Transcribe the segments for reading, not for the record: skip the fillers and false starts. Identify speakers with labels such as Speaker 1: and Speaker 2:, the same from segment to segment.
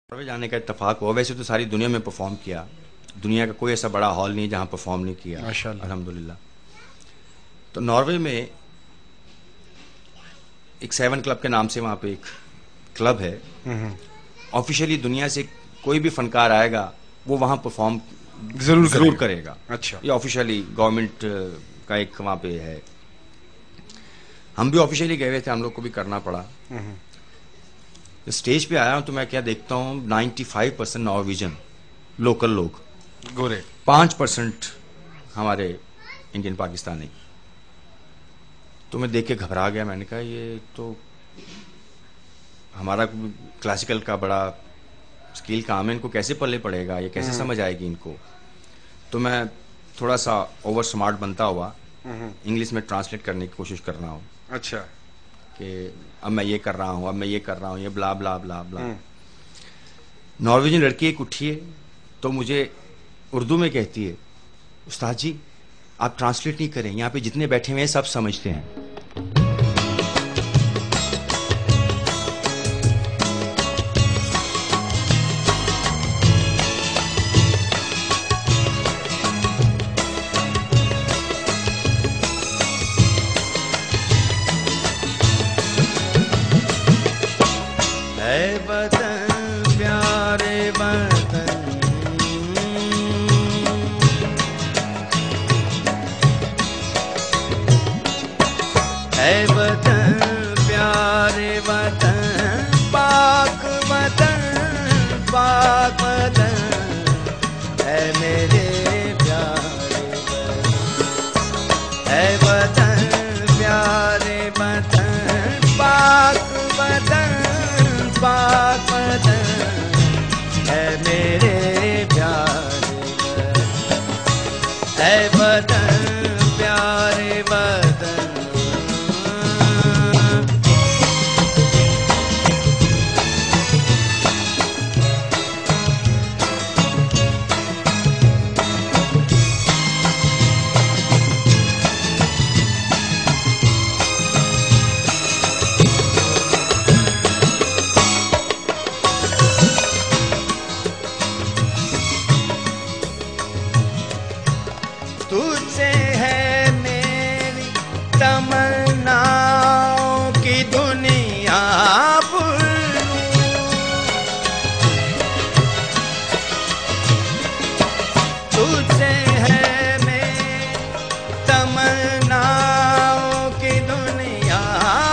Speaker 1: Norway जाने का इत्तेफाक हुआ। वैसे तो सारी दुनिया में परफॉर्म किया, दुनिया का कोई ऐसा बड़ा हॉल नहीं जहाँ परफॉर्म नहीं किया
Speaker 2: माशाल्लाह।
Speaker 1: अल्हम्दुलिल्लाह। तो नॉर्वे में एक 7 क्लब के नाम से वहाँ पे एक क्लब है। ऑफिशियली दुनिया से कोई भी फनकार आएगा वो वहाँ परफॉर्म जरूर करेगा।
Speaker 2: अच्छा।
Speaker 1: ये ऑफिशियली गवर्नमेंट का एक वहाँ पे है। हम भी ऑफिशियली गए हुए थे, हम लोग को भी करना पड़ा। तो स्टेज पे आया हूँ तो मैं क्या देखता हूँ, 95% नॉर्वेजियन लोकल लोग,
Speaker 2: गोरे,
Speaker 1: 5% हमारे इंडियन पाकिस्तानी। तो मैं देख के घबरा गया। मैंने कहा ये तो हमारा क्लासिकल का बड़ा स्किल काम है, इनको कैसे पल्ले पड़ेगा, ये कैसे समझ आएगी इनको। तो मैं थोड़ा सा ओवर स्मार्ट बनता हुआ इंग्लिश में ट्रांसलेट करने की कोशिश कर रहा हूँ।
Speaker 2: अच्छा।
Speaker 1: कि अब मैं ये कर रहा हूँ, अब मैं ये कर रहा हूँ, ये ब्ला ब्ला ब्ला ब्ला। नॉर्वेजियन लड़की एक उठी है तो मुझे उर्दू में कहती है, उस्ताद जी आप ट्रांसलेट नहीं करें, यहाँ पे जितने बैठे हुए हैं सब समझते हैं। है वतन प्यारे वतन, है वतन प्यारे वतन, पाक वतन, पाक वतन, है मेरे प्यारे वतन, है वतन प्यारे वतन, पाक वतन, पाक वतन, है मेरे प्यारे वतन, है वतन प्यारे वतन। तुझसे है मेरी तमन्नाओं की दुनिया भूलूं, तुझसे है मेरी तमन्नाओं की दुनिया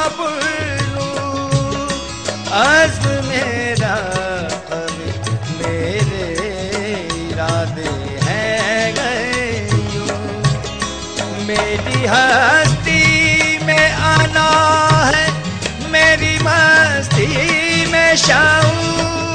Speaker 1: भूलूं। अज़्म मेरा अब मेरे इरादे हैं गए, मेरी हस्ती में आना है, मेरी मस्ती में शाऊं,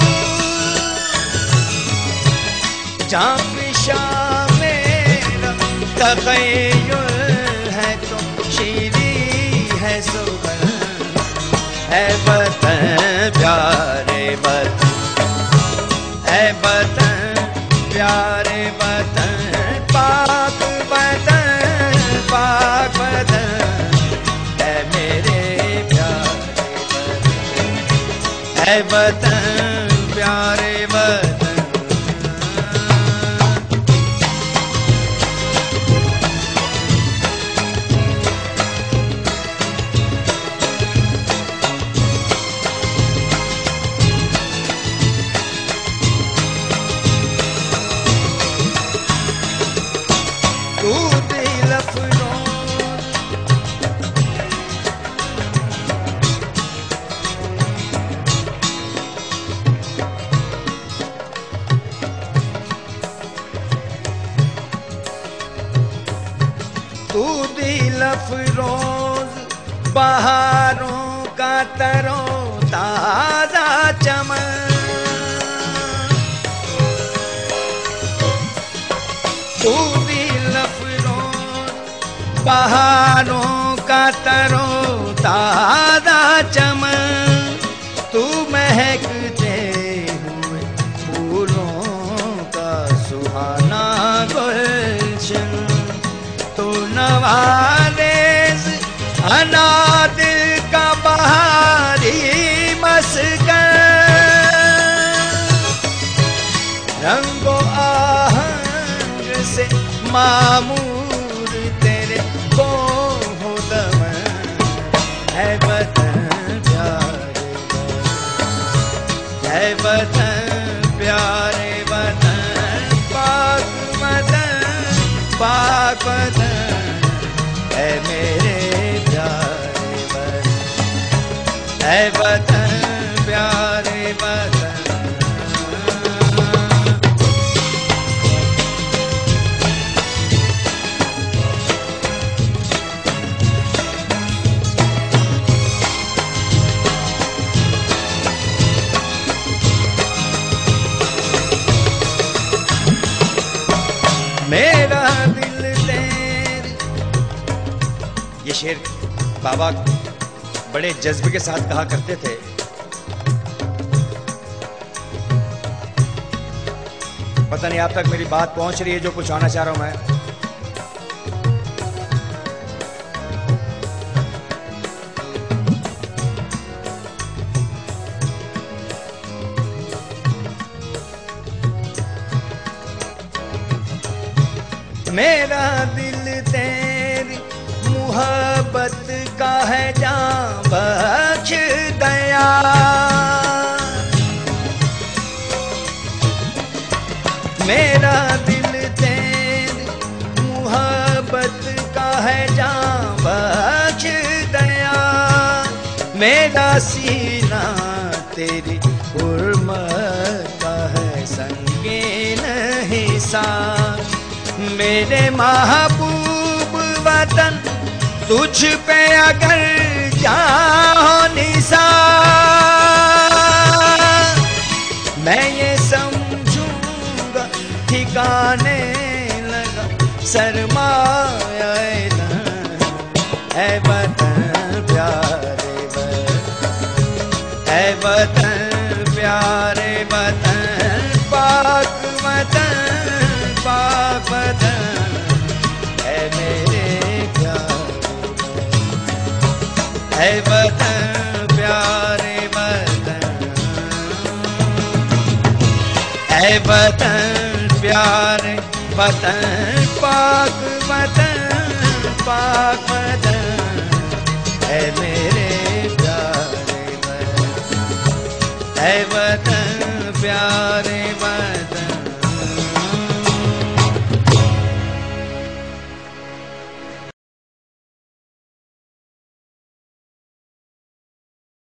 Speaker 1: जापिशा मेरा तग़य्युर है तो शीरी है सुगन, है वतन प्यारे वतन, है वतन प्यारे वतन, पाक वतन, पाक वतन, है मेरे प्यारे वतन, है वतन प्यारे वतन। तू दिल अफरोज, तू दिल अफरोज, बहारों का तरो ताजा चमन, तू दिल अफरोज, बहारों का तरो ताजा चमन, तू महकते हुए फूलों का सुहाना गुलशन, तू नवाज़ेज़ अनादिल का बहारी मस्कन, मामूर तेरे को हो दमन, है वतन प्यारे वतन, है वतन प्यारे वतन, पाक वतन, पाक वतन, है मेरे प्यारे वतन, है वतन प्यारे वतन। मेरा दिल तेरे, ये शेर बाबा बड़े जज्बे के साथ कहा करते थे। पता नहीं आप तक मेरी बात पहुंच रही है जो कुछ आना चाह रहा हूं मैं। मेरा दिल तेरी मुहब्बत का है जान बख्श दया, मेरा दिल तेरी मुहब्बत का है जान बख्श दया, मेरा सीना तेरी हुर्मत का है संगीन हिसाब, मेरे महबूब वतन तुझ पे अगर जाओ निसार, मैं ये समझूंगा ठिकाने लगा सरमाया है वतन प्यारे वतन, है वतन प्यारे वतन, पाक वतन, पाक वतन, है मेरे प्यारे वतन, है वतन प्यारे वतन, है वतन प्यारे वतन, पाक वतन, पाक वतन, है मेरे प्यारे वतन, है वतन प्यारे